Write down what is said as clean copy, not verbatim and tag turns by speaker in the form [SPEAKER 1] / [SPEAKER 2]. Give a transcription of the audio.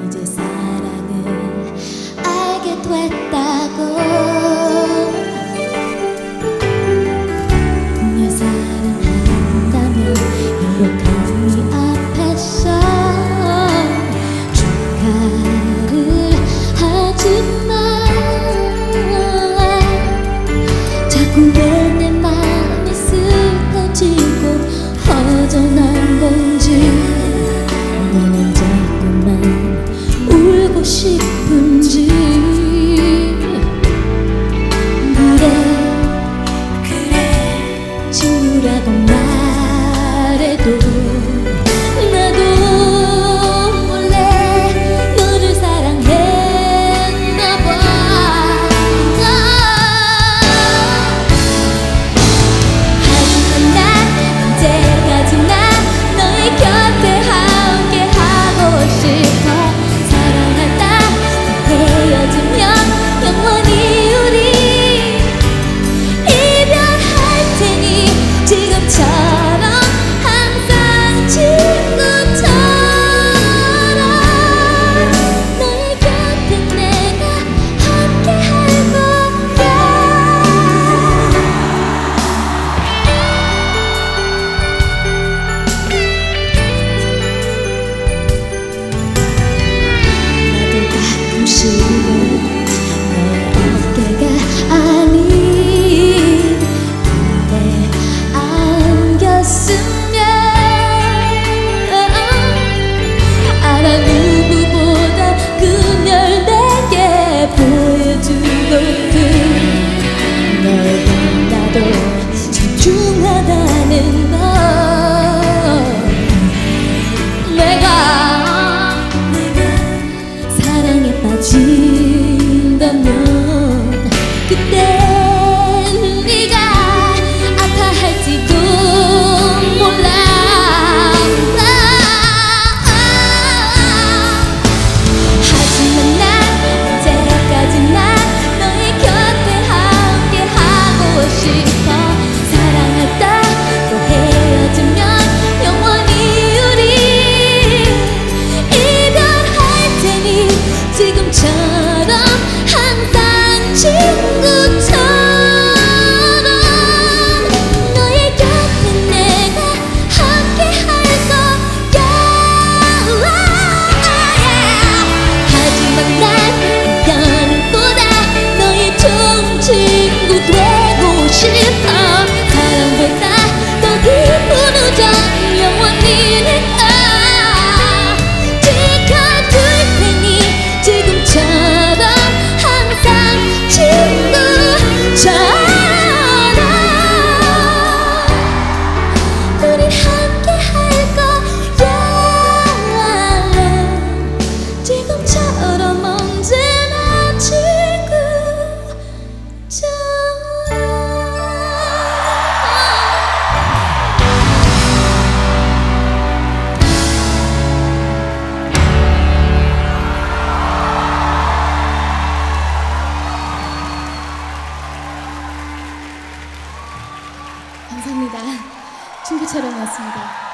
[SPEAKER 1] 이제 사랑을 알게 됐다고. 널 사랑한다면 행복한 네 앞에서 축하를 하지마. 자꾸 왜 내 맘이 슬퍼지고 허전한 건지, 나는 자꾸만 울고 싶은지. 그래 친구라고 말해도 나도 몰래 너를 사랑했나 봐. 하지만 난 언제까지나 너의 곁에 함께 하고 싶어. 사랑하다 헤어지면 영원히 우리 이별할 테니 지금처럼 항상 친구처럼 너의 곁에 내가 함께 할 거야. 나도 가끔씩은 너의 어깨가 아닌 내 안겼으면 알아. 누구보다 그녀를 내게 보여주거든. 너에게 나도 소중하다는 걸. 내가 사랑에 빠진다면 그때 네가 아파할지도 몰라. 하지만 난 언제까지나 너의 곁에 함께 하고 싶어. 사랑하다 또 헤어지면 영원히 우리 이별할 테니 지금처럼 항상 친구처럼 너의 곁에 내가 함께 할 거야. 하지만 난 연인보다 너의 좋은 친구 되고 싶어. 사랑보다 더 깊은 우정 영원히 내가 지켜줄 테니 지금처럼 항상 친구처럼 우린 함께 할 거야. 지금처럼 언제나 친구처럼. 감사합니다. 친구처럼이었습니다.